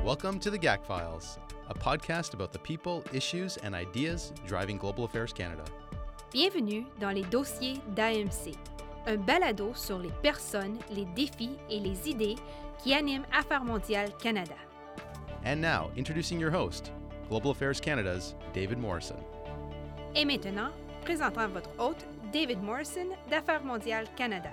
Welcome to the GAC Files, a podcast about the people, issues, and ideas driving Global Affairs Canada. Bienvenue dans les dossiers d'AMC, un balado sur les personnes, les défis et les idées qui animent Affaires mondiales Canada. And now, introducing your host, Global Affairs Canada's David Morrison. Et maintenant, présentant votre hôte, David Morrison d'Affaires mondiales Canada.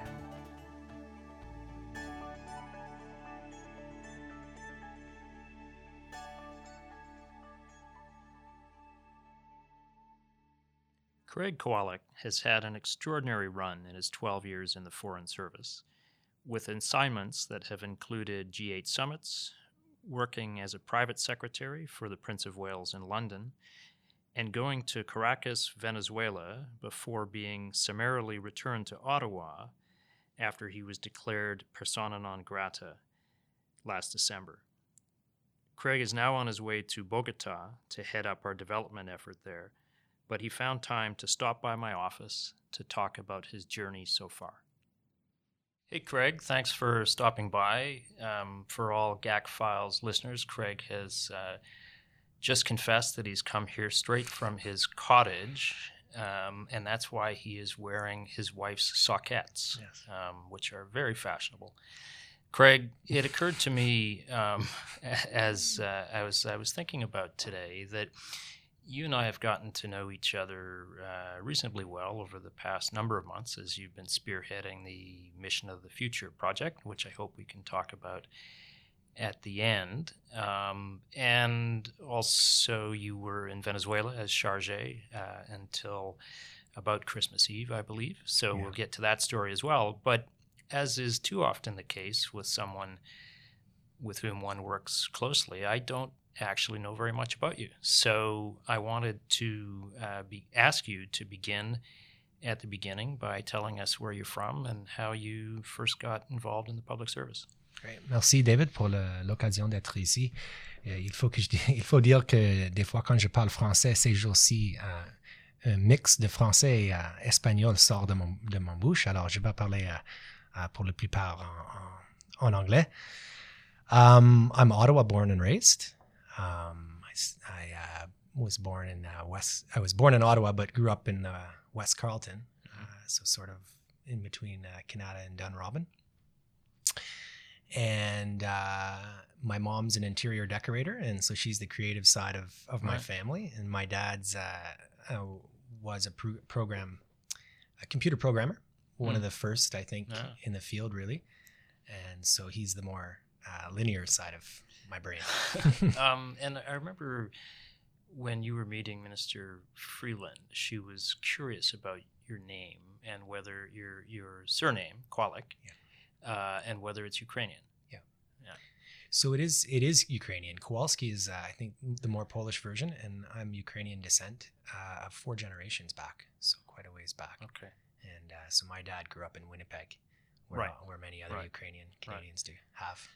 Craig Kowalik has had an extraordinary run in his 12 years in the Foreign Service, with assignments that have included G8 summits, working as a private secretary for the Prince of Wales in London, and going to Caracas, Venezuela, before being summarily returned to Ottawa after he was declared persona non grata last December. Craig is now on his way to Bogota to head up our development effort there, but he found time to stop by my office to talk about his journey so far. Hey, Craig, thanks for stopping by. For all GAC Files listeners, Craig has just confessed that he's come here straight from his cottage, and that's why he is wearing his wife's sockets, yes. Which are very fashionable. Craig, it occurred to me as I was thinking about today that you and I have gotten to know each other reasonably well over the past number of months as you've been spearheading the Mission of the Future project, which I hope we can talk about at the end. And also you were in Venezuela as charge until about Christmas Eve, I believe. So We'll get to that story as well. But as is too often the case with someone with whom one works closely, I don't actually know very much about you. So I wanted to ask you to begin at the beginning by telling us where you're from and how you first got involved in the public service. Great. Merci David pour l'occasion d'être ici. Il faut dire que des fois quand je parle français, ces jours-ci, un mix de français et espagnol sort de mon bouche. Alors je vais parler pour la plupart en anglais. I'm Ottawa born and raised. I was born in I was born in Ottawa, but grew up in West Carleton, so sort of in between Canada and Dunrobin. And my mom's an interior decorator, and so she's the creative side of my family. And my dad's was a computer programmer, one of the first, I think, in the field, really. And so he's the more linear side of my brain. And I remember when you were meeting Minister Freeland, she was curious about your name and whether your surname, Kowalik, and whether it's Ukrainian. Yeah. So it is Ukrainian. Kowalski is, I think, the more Polish version, and I'm Ukrainian descent, 4 generations back, so quite a ways back. Okay. And so my dad grew up in Winnipeg, where many other Ukrainian Canadians do have.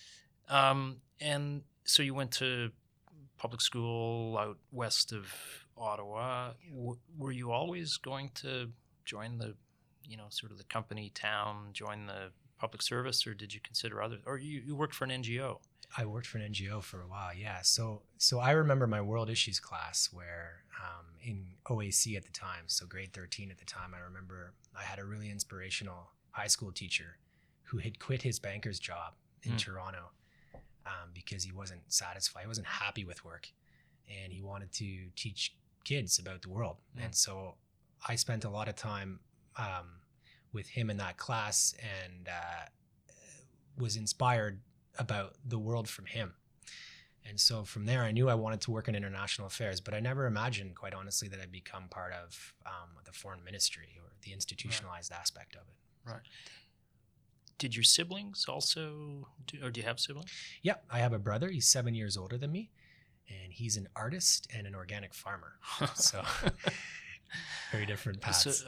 And so you went to public school out west of Ottawa. Were you always going to join the, sort of the company town, join the public service, or did you consider others? Or you worked for an NGO? I worked for an NGO for a while, yeah. So I remember my world issues class where in OAC at the time, so grade 13 at the time, I remember I had a really inspirational high school teacher who had quit his banker's job in Toronto. Because he wasn't satisfied, he wasn't happy with work, and he wanted to teach kids about the world. And so I spent a lot of time with him in that class and was inspired about the world from him. And so from there, I knew I wanted to work in international affairs, but I never imagined, quite honestly, that I'd become part of the foreign ministry or the institutionalized aspect of it. Right. Did your siblings also, or do you have siblings? Yeah, I have a brother. He's 7 years older than me, and he's an artist and an organic farmer. So very different paths.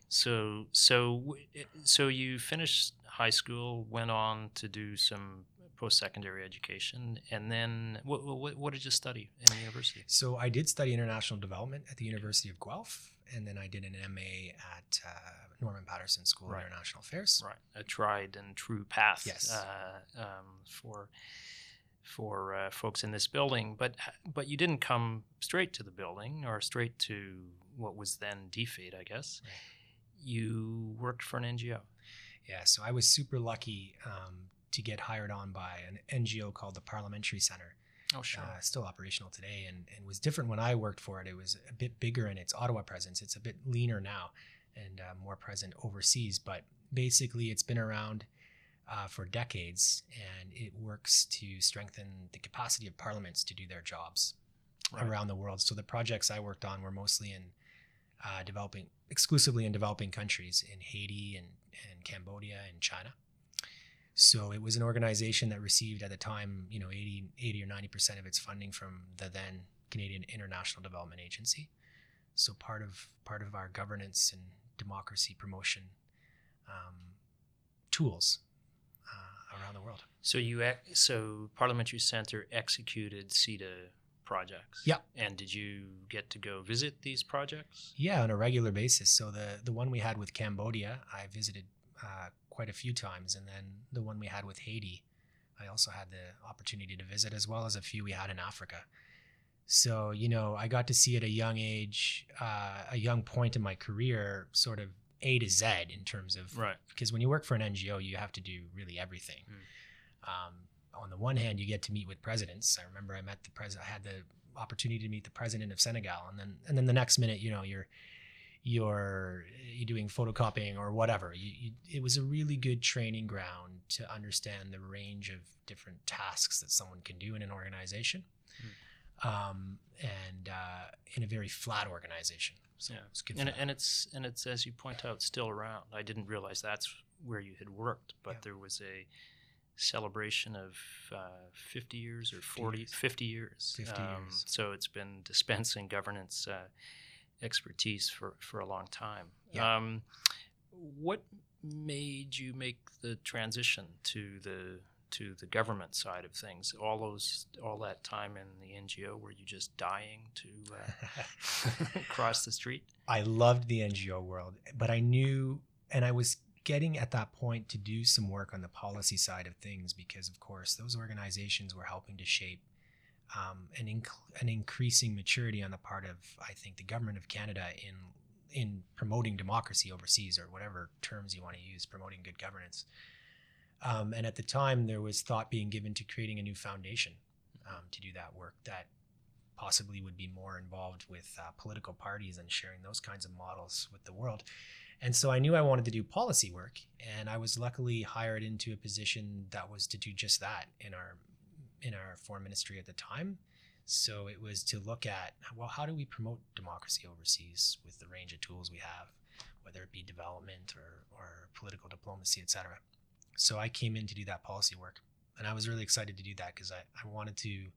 So you finished high school, went on to do some post-secondary education, and then what did you study in university? So I did study international development at the University of Guelph, and then I did an MA at Norman Paterson School of International Affairs. Right, a tried and true path. Yes. for folks in this building, but you didn't come straight to the building or straight to what was then DFAID, I guess. Right. You worked for an NGO. Yeah, so I was super lucky to get hired on by an NGO called the Parliamentary Center. Oh, sure. Still operational today, and was different when I worked for it. It was a bit bigger in its Ottawa presence. It's a bit leaner now and more present overseas, but basically it's been around for decades, and it works to strengthen the capacity of parliaments to do their jobs around the world. So the projects I worked on were mostly in exclusively in developing countries, in Haiti and Cambodia and China. So it was an organization that received at the time, 80 or 90% of its funding from the then Canadian International Development Agency. So part of our governance and democracy promotion tools around the world. So Parliamentary Center executed CETA projects. Yeah. And did you get to go visit these projects? Yeah, on a regular basis. So the one we had with Cambodia, I visited quite a few times, and then the one we had with Haiti, I also had the opportunity to visit, as well as a few we had in Africa. So, I got to see at a young age, a young point in my career, sort of A to Z in terms of, right. Because when you work for an NGO, you have to do really everything. On the one hand, you get to meet with presidents. I remember I met the president. I had the opportunity to meet the president of Senegal, and then the next minute, you're doing photocopying or whatever. It was a really good training ground to understand the range of different tasks that someone can do in an organization, and in a very flat organization. So it's good. And it's as you point out, still around. I didn't realize that's where you had worked, but there was a celebration of 50 years or 50 years. 50 years. So it's been dispensing governance expertise for a long time. Yeah. What made you make the transition to the government side of things? All that time in the NGO, were you just dying to cross the street? I loved the NGO world, but I knew, and I was getting at that point to do some work on the policy side of things, because of course those organizations were helping to shape an increasing maturity on the part of, I think, the government of Canada in promoting democracy overseas, or whatever terms you want to use, promoting good governance. And at the time, there was thought being given to creating a new foundation to do that work that possibly would be more involved with political parties and sharing those kinds of models with the world. And so I knew I wanted to do policy work, and I was luckily hired into a position that was to do just that in our foreign ministry at the time. So it was to look at, well, how do we promote democracy overseas with the range of tools we have, whether it be development or political diplomacy, etc. So I came in to do that policy work, and I was really excited to do that because I wanted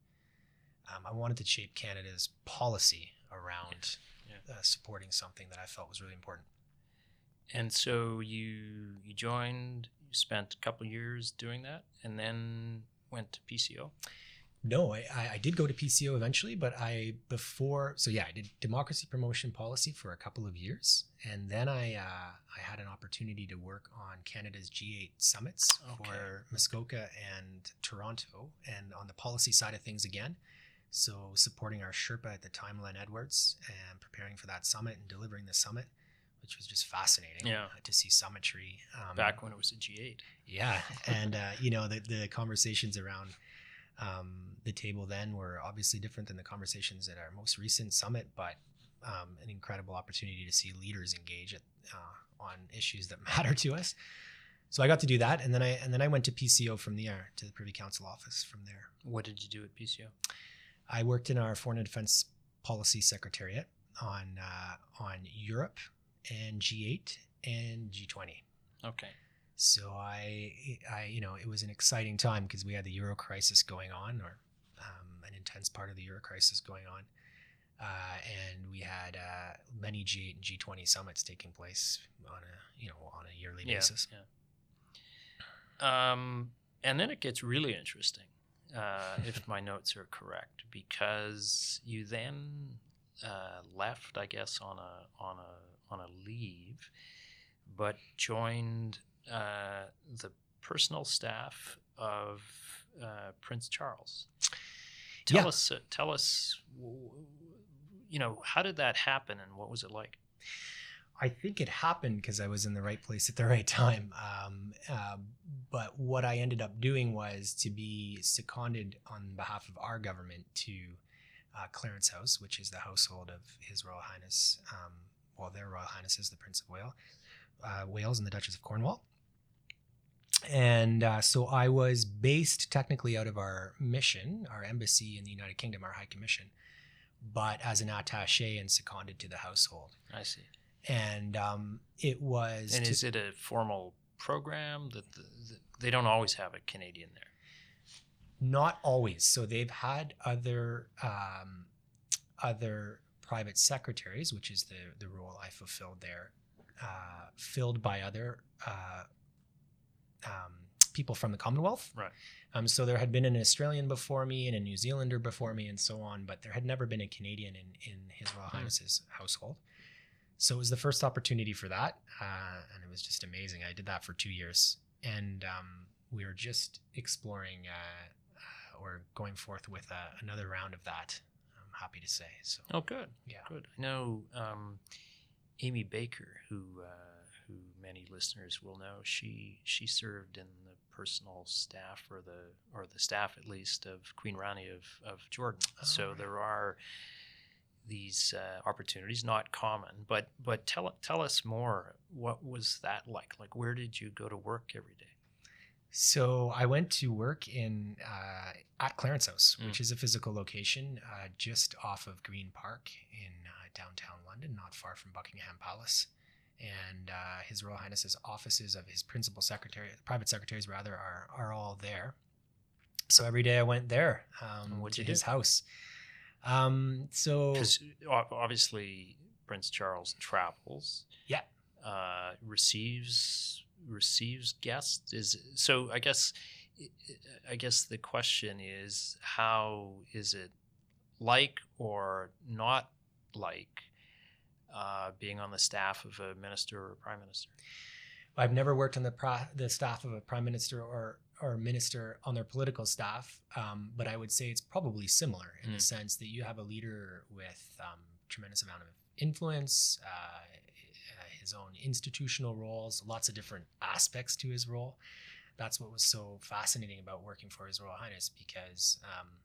to shape Canada's policy around supporting something that I felt was really important. And so you joined, you spent a couple of years doing that, and then went to PCO? No, I did go to PCO eventually, but I did democracy promotion policy for a couple of years. And then I had an opportunity to work on Canada's G8 summits for Muskoka and Toronto, and on the policy side of things again. So supporting our Sherpa at the time, Len Edwards, and preparing for that summit and delivering the summit, which was just fascinating to see summitry. Back when it was a G8. Yeah. And, the conversations around the table then were obviously different than the conversations at our most recent summit, but an incredible opportunity to see leaders engage on issues that matter to us. So I got to do that, and then I went to PCO from there, to the Privy Council office from there. What did you do at PCO? I worked in our Foreign and Defense Policy Secretariat on Europe and G8 and G20. Okay. So I it was an exciting time because we had the Euro crisis going on, or an intense part of the Euro crisis going on, and we had many G8 and G20 summits taking place on a yearly basis. Yeah. And then it gets really interesting, if my notes are correct, because you then left, I guess, on a leave, but joined the personal staff of Prince Charles. Yeah. Tell us, how did that happen and what was it like? I think it happened because I was in the right place at the right time. But what I ended up doing was to be seconded on behalf of our government to Clarence House, which is the household of His Royal Highness, their Royal Highness is the Prince of Wales and the Duchess of Cornwall. And so I was based technically out of our mission, our embassy in the United Kingdom, our High Commission, but as an attaché and seconded to the household. I see. And it was... And is it a formal program that they don't always have a Canadian there? Not always. So they've had other private secretaries, which is the role I fulfilled there, filled by other people from the Commonwealth. Right. So there had been an Australian before me and a New Zealander before me and so on, but there had never been a Canadian in His Royal Highness's household. So it was the first opportunity for that, and it was just amazing. I did that for 2 years, and we were just exploring or going forth with another round of that, I'm happy to say. So. Oh, good. Yeah. Good. I know Amy Baker, who many listeners will know, she served in the personal staff or the staff at least of Queen Rani of Jordan. So right. there are these opportunities, not common, but tell us more. What was that like? Like, where did you go to work every day? So I went to work at Clarence House, which is a physical location just off of Green Park in downtown London, not far from Buckingham Palace. And His Royal Highness's offices of his principal secretary, private secretaries rather, are all there. So every day I went there to his house. Because obviously Prince Charles travels. Yeah. Receives guests. So I guess the question is, how is it like or not like being on the staff of a minister or a prime minister? I've never worked on the staff of a prime minister or minister on their political staff, but I would say it's probably similar in the sense that you have a leader with tremendous amount of influence, his own institutional roles, lots of different aspects to his role. That's what was so fascinating about working for His Royal Highness, because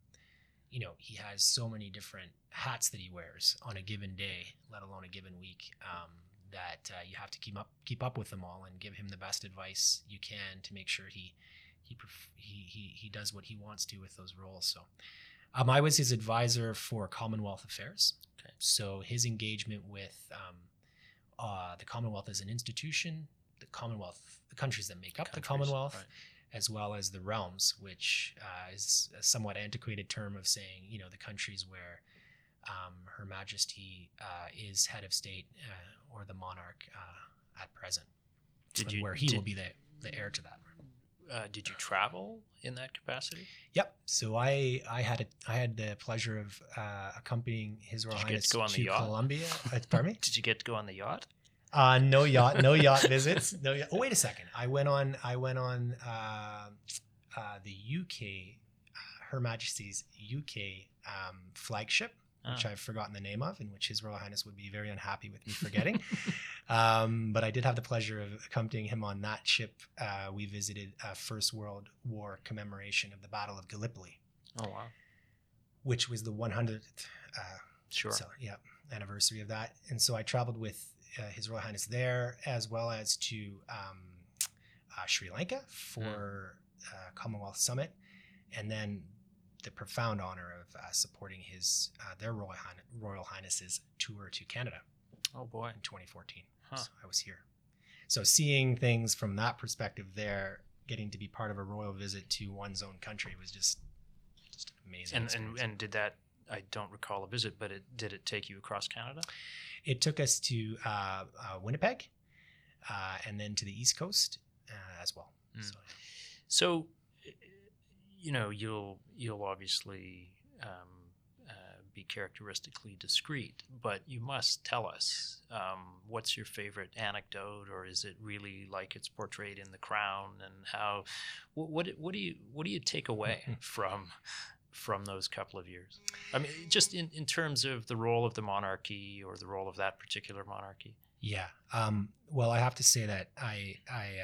he has so many different hats that he wears on a given day, let alone a given week, that you have to keep up with them all and give him the best advice you can to make sure he does what he wants to with those roles. So I was his advisor for Commonwealth affairs. Okay. So his engagement with the Commonwealth as an institution, the countries that make up the Commonwealth, right, as well as the realms, which is a somewhat antiquated term of saying, the countries where Her Majesty is head of state or the monarch at present, where he will be the heir to that. Did you travel in that capacity? Yep. So I had the pleasure of accompanying His Royal Highness to Colombia. Pardon me? Did you get to go on the yacht? No yacht visits. No yacht. Oh, wait a second. I went on the UK, Her Majesty's UK flagship, which I've forgotten the name of, and which His Royal Highness would be very unhappy with me forgetting. But I did have the pleasure of accompanying him on that ship. We visited First World War commemoration of the Battle of Gallipoli. Oh, wow. Which was the 100th anniversary of that. And so I traveled with His Royal Highness there, as well as to Sri Lanka for Commonwealth Summit, and then the profound honor of supporting their Royal Highness's tour to Canada. Oh boy, in 2014. So I was here. So seeing things from that perspective there, getting to be part of a royal visit to one's own country was just amazing. And did that? I don't recall a visit, but did it take you across Canada? It took us to Winnipeg, and then to the East Coast as well. So you'll obviously be characteristically discreet, but you must tell us what's your favorite anecdote, or is it really like it's portrayed in The Crown? And how, what do you take away from those couple of years? I mean, just in terms of the role of the monarchy or the role of that particular monarchy. Yeah. Well, I have to say that I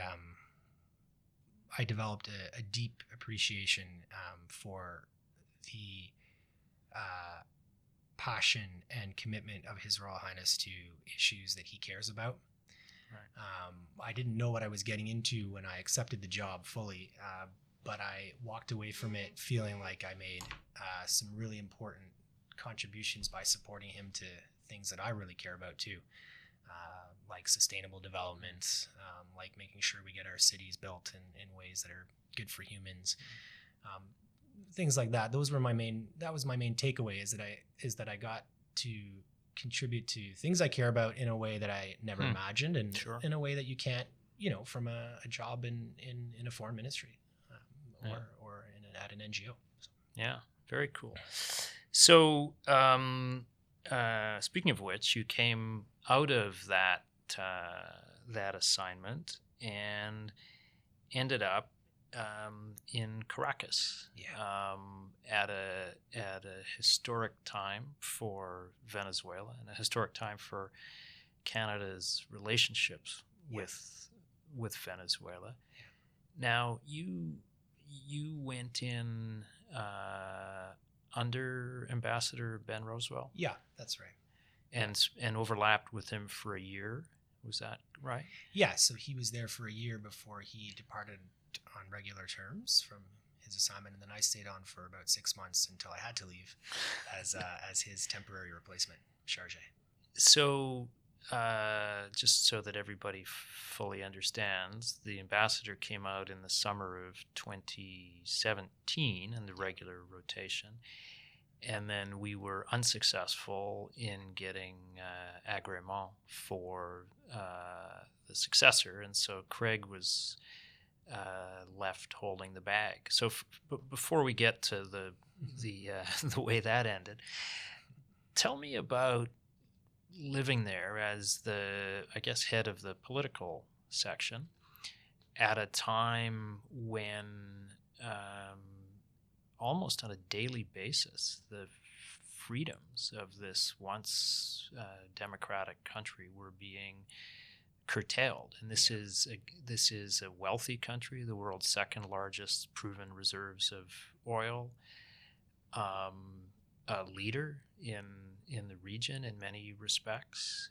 developed a deep appreciation for the passion and commitment of His Royal Highness to issues that he cares about. Right. I didn't know what I was getting into when I accepted the job fully, but I walked away from it feeling like I made some really important contributions by supporting him to things that I really care about too. Like sustainable development, like making sure we get our cities built in ways that are good for humans, things like that. That was my main takeaway, is that I got to contribute to things I care about in a way that I never imagined, and Sure. in a way that you can't, from a job in a foreign ministry or at an NGO. So. Yeah, very cool. So, speaking of which, you came out of that assignment and ended up in Caracas, at a historic time for Venezuela and a historic time for Canada's relationships with Venezuela. Now, you went in under Ambassador Ben Rosewell? Yeah, that's right. And overlapped with him for a year. Was that right? Yeah, so he was there for a year before he departed on regular terms from his assignment, and then I stayed on for about 6 months until I had to leave as his temporary replacement, Chargé. So, just so that everybody fully understands, the ambassador came out in the summer of 2017 in the regular rotation, and then we were unsuccessful in getting agrément for the successor, and so Craig was left holding the bag. So before we get to the way that ended, tell me about living there as the, I guess, head of the political section at a time when almost on a daily basis the freedoms of this once democratic country were being curtailed. And this is a wealthy country, the world's second largest proven reserves of oil, a leader in the region in many respects,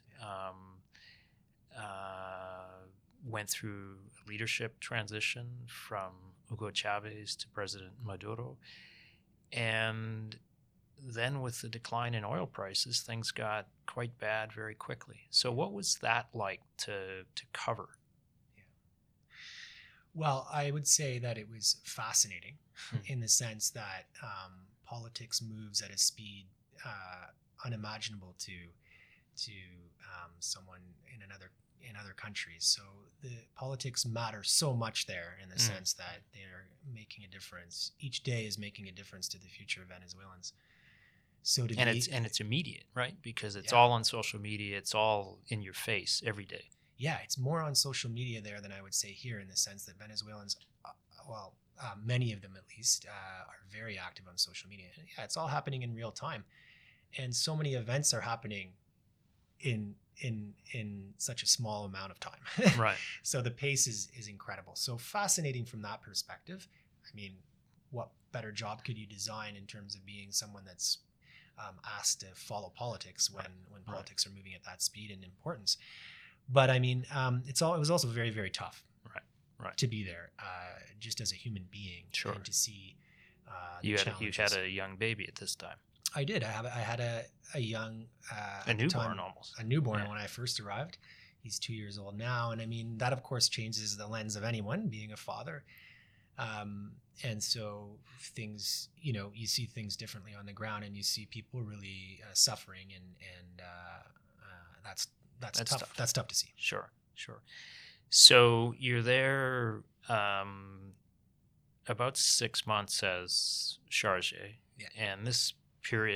went through a leadership transition from Hugo Chavez to President Maduro. And then with the decline in oil prices, things got quite bad very quickly. So what was that like to cover? Yeah. Well, I would say that it was fascinating in the sense that politics moves at a speed unimaginable to someone in other countries. So the politics matter so much there in the sense that they are making a difference. Each day is making a difference to the future of Venezuelans. So it's immediate, right? Because it's all on social media. It's all in your face every day. Yeah, it's more on social media there than I would say here, in the sense that Venezuelans, many of them at least, are very active on social media. And yeah, it's all happening in real time, and so many events are happening in such a small amount of time. Right. So the pace is incredible. So fascinating from that perspective. I mean, what better job could you design in terms of being someone that's asked to follow politics when politics are moving at that speed and importance? But I mean, it was also very, very tough. Right. To be there, just as a human being, sure. And to see you had a young baby at this time. I did. I had a young a newborn almost. A newborn when I first arrived. He's 2 years old now, and I mean that of course changes the lens of anyone being a father. And so things, you see things differently on the ground, and you see people really suffering, and that's tough. That's tough to see. Sure. So you're there about 6 months as chargé, and this period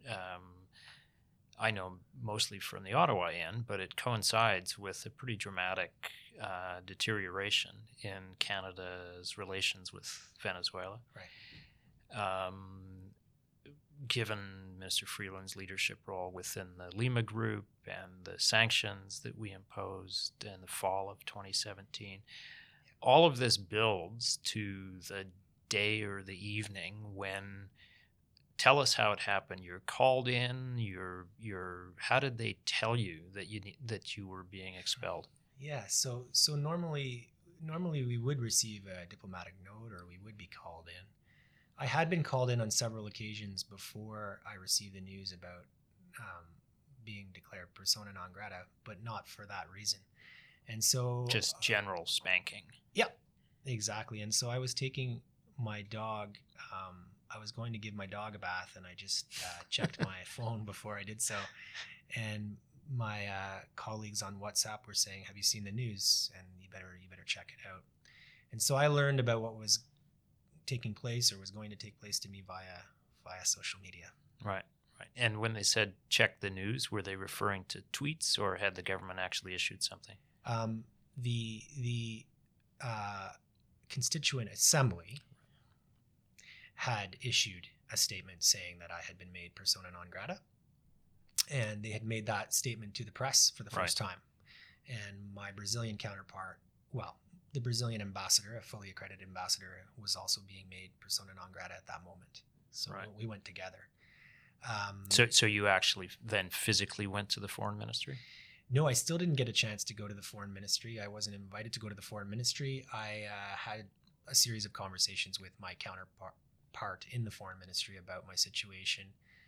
I know mostly from the Ottawa end, but it coincides with a pretty dramatic deterioration in Canada's relations with Venezuela. Right. Given Minister Freeland's leadership role within the Lima Group and the sanctions that we imposed in the fall of 2017, all of this builds to the day or the evening when, tell us how it happened. You're called in. How did they tell you that you were being expelled? Yeah. So normally we would receive a diplomatic note, or we would be called in. I had been called in on several occasions before I received the news about being declared persona non grata, but not for that reason. And so just general spanking. Yeah, exactly. And so I was taking my dog. I was going to give my dog a bath, and I just checked my phone before I did so. And my colleagues on WhatsApp were saying, "Have you seen the news? And you better check it out." And so I learned about what was taking place, or was going to take place to me via social media. Right. And when they said check the news, were they referring to tweets, or had the government actually issued something? The Constituent Assembly had issued a statement saying that I had been made persona non grata, and they had made that statement to the press for the first time. And my Brazilian counterpart, the Brazilian ambassador, a fully accredited ambassador, was also being made persona non grata at that moment. So we went together. So you actually then physically went to the foreign ministry? No, I still didn't get a chance to go to the foreign ministry. I wasn't invited to go to the foreign ministry. I had a series of conversations with my counterpart in the foreign ministry about my situation.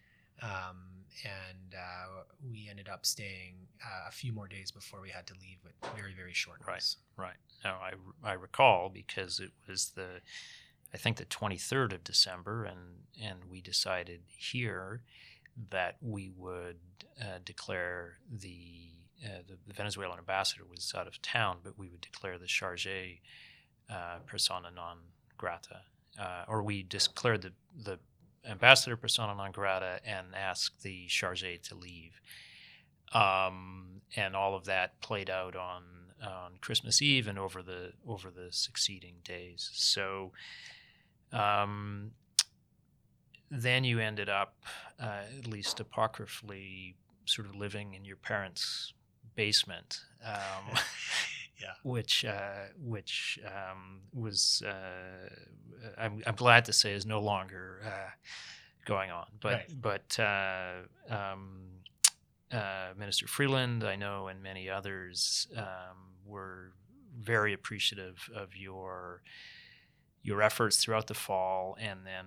And we ended up staying a few more days before we had to leave with very, very short notice. Right. Now, I recall, because it was I think the 23rd of December, and we decided here that we would declare the Venezuelan ambassador was out of town, but we would declare the chargé persona non grata, or we declared the ambassador persona non grata and asked the chargé to leave. And all of that played out on Christmas Eve and over the succeeding days. So then you ended up, at least apocryphally, sort of living in your parents' basement, which was I'm glad to say is no longer going on. But Minister Freeland, I know, and many others were very appreciative of your efforts throughout the fall, and then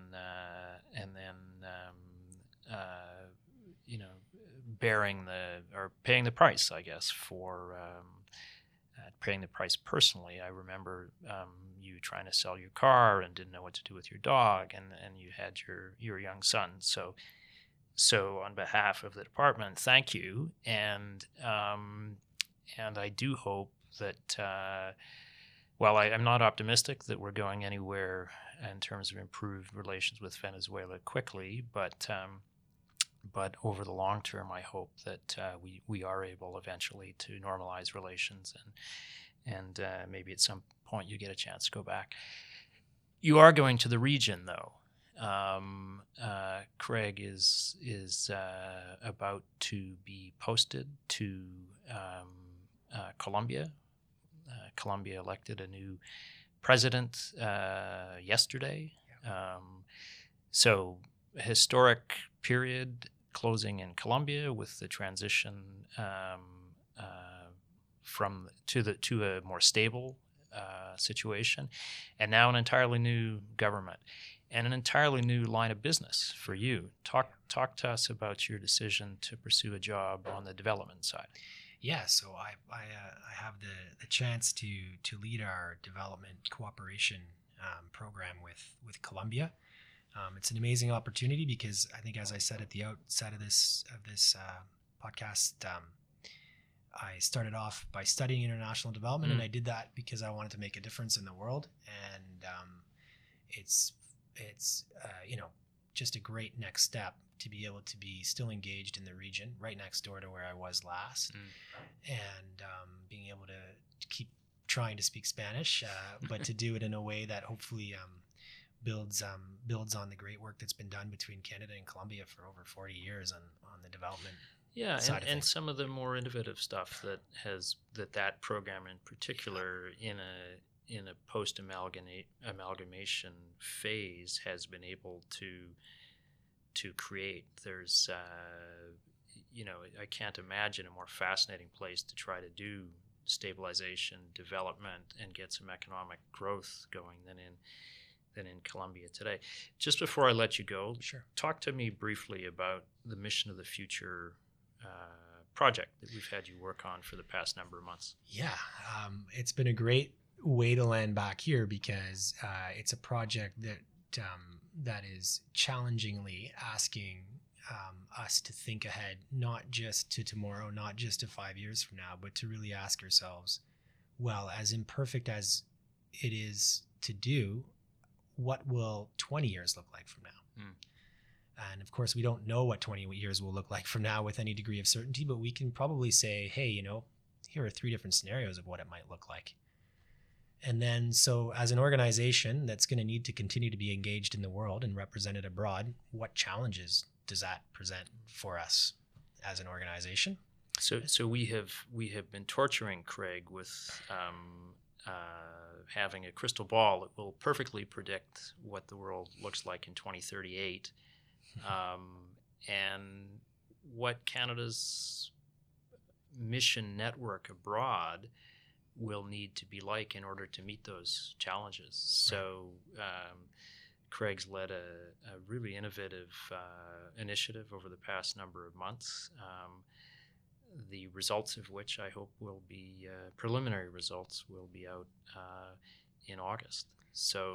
paying the price, I guess, for paying the price personally. I remember you trying to sell your car and didn't know what to do with your dog, and you had your young son. So on behalf of the department, thank you, and I do hope that. I'm not optimistic that we're going anywhere in terms of improved relations with Venezuela quickly, but over the long term, I hope that we are able eventually to normalize relations, and maybe at some point you get a chance to go back. You are going to the region, though. Craig is about to be posted to Colombia. Colombia elected a new president yesterday. So a historic period closing in Colombia with the transition to a more stable situation, and now an entirely new government and an entirely new line of business for you. Talk to us about your decision to pursue a job on the development side. Yeah, so I have the chance to lead our development cooperation program with Colombia. It's an amazing opportunity because I think, as I said at the outset of this podcast, I started off by studying international development, and I did that because I wanted to make a difference in the world. And it's just a great next step to be able to be still engaged in the region, right next door to where I was last, and being able to keep trying to speak Spanish, but to do it in a way that hopefully builds on the great work that's been done between Canada and Colombia for over 40 years on the development. Yeah, side of and things. some of the more innovative stuff that program in particular in a post amalgamation phase has been able to create. There's I can't imagine a more fascinating place to try to do stabilization, development, and get some economic growth going than in Colombia today. Just before I let you go, Sure. talk to me briefly about the Mission of the Future project that we've had you work on for the past number of months. Yeah, it's been a great way to land back here because it's a project that is challengingly asking us to think ahead, not just to tomorrow, not just to 5 years from now, but to really ask ourselves, well, as imperfect as it is to do, what will 20 years look like from now? And of course, we don't know what 20 years will look like from now with any degree of certainty, but we can probably say, hey, here are 3 different scenarios of what it might look like. And then, so as an organization that's going to need to continue to be engaged in the world and represented abroad, what challenges does that present for us as an organization? So we have been torturing Craig with having a crystal ball that will perfectly predict what the world looks like in 2038, and what Canada's mission network abroad will need to be like in order to meet those challenges. So Craig's led a really innovative initiative over the past number of months, the results of which I hope will be preliminary results will be out in August. So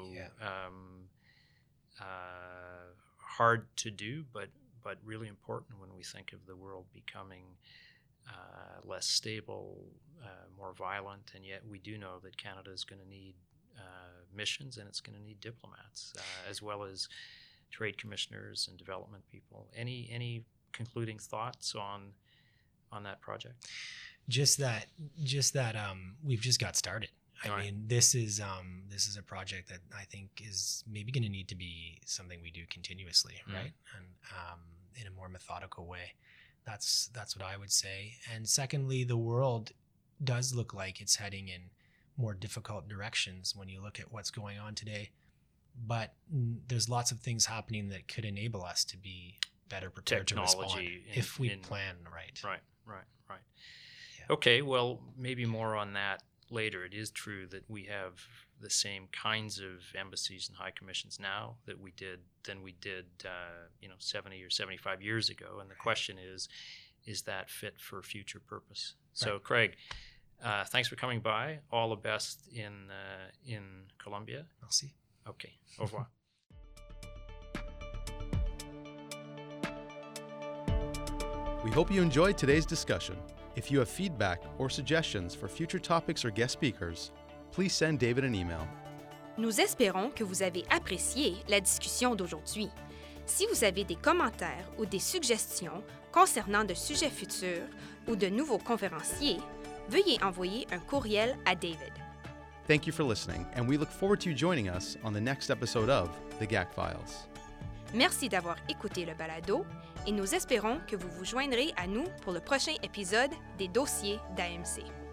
hard to do, but really important when we think of the world becoming less stable, more violent, and yet we do know that Canada is going to need missions, and it's going to need diplomats, as well as trade commissioners and development people. Any concluding thoughts on that project? Just that we've just got started. I mean, this is a project that I think is maybe going to need to be something we do continuously, right? And in a more methodical way. That's what I would say. And secondly, the world does look like it's heading in more difficult directions when you look at what's going on today. But there's lots of things happening that could enable us to be better prepared to respond if we plan right. Right. Yeah. Okay, well, maybe more on that later. It is true that we have the same kinds of embassies and high commissions now that we did 70 or 75 years ago, and the question is that fit for future purpose? So, right. Craig, thanks for coming by. All the best in Colombia. Merci. Okay. Au revoir. We hope you enjoyed today's discussion. If you have feedback or suggestions for future topics or guest speakers, please send David an email. Nous espérons que vous avez apprécié la discussion d'aujourd'hui. Si vous avez des commentaires ou des suggestions concernant de sujets futurs ou de nouveaux conférenciers, veuillez envoyer un courriel à David. Thank you for listening, and we look forward to you joining us on the next episode of The GAC Files. Merci d'avoir écouté le balado et nous espérons que vous vous joindrez à nous pour le prochain épisode des dossiers d'AMC.